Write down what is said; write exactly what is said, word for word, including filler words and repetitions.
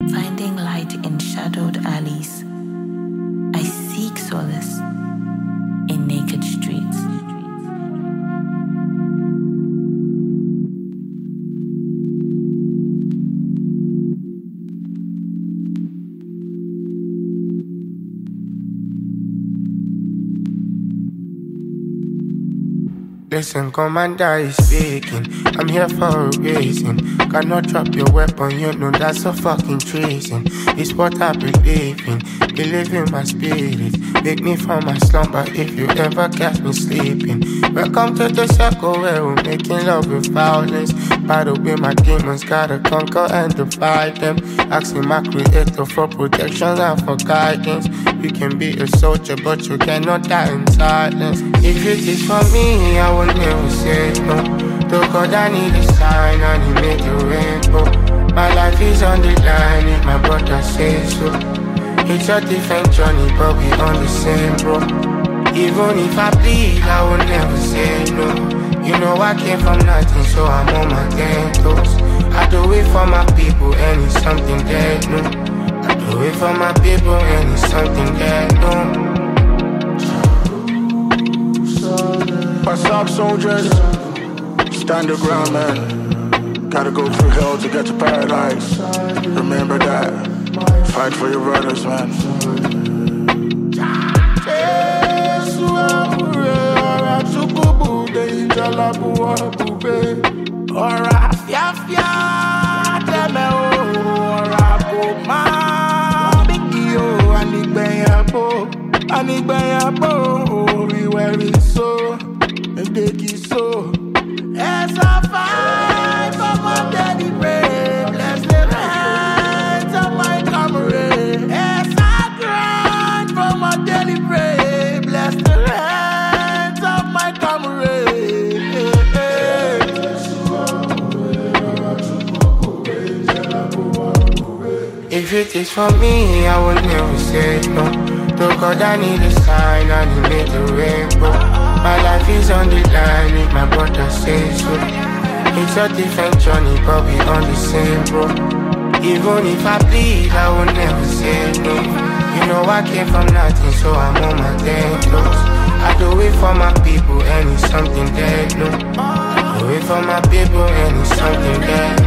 Finding light in shadowed alleys, I seek solace in naked streets. Listen, Commander is speaking. I'm here for a reason. Cannot drop your weapon, you know that's a fucking treason. It's what I believe in. Believe in my spirit. Wake me from my slumber if you ever catch me sleeping. Welcome to the circle where we're making love with violence. By the way, my demons gotta conquer and divide them. Asking my creator for protection and for guidance. You can be a soldier, but you cannot die in silence. If it is for me, I will never say no. To God, I need a sign, and he made a rainbow. My life is on the line, if my brother says so. It's a different journey, but we on the same road. Even if I bleed, I will never say no. You know I came from nothing, so I'm on my ten toes. I do it for my people, and it's something they know. I do it for my people, and it's something they know. What's up, soldiers? Stand your ground, man. Gotta go through hell to get to paradise. Remember that. Fight for your brothers, man. So, as I fight for my daddy brave, bless the hands of my comrade. As I grind for my daily brave, bless the hands of my comrade. If it is for me, I will never say no. To God, I need a sign, and he made a rainbow. My life is on the line, if my brother says so. It's a different journey, but we on the same road. Even if I bleed, I will never say no. You know I came from nothing, so I'm on my ten toes. I do it for my people, and it's something they know. I do it for my people, and it's something they